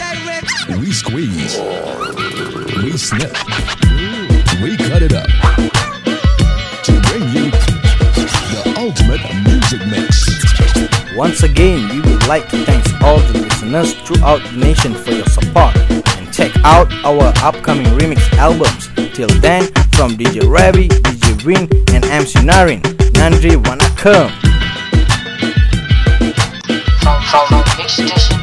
We squeeze, we snip, we cut it up to bring you the ultimate music mix. Once again, we would like to thank all the listeners throughout the nation for your support, and check out our upcoming remix albums. Till then, from DJ Ravi, DJ Win and MC Narin, Nandri Wanakam. From Mix Station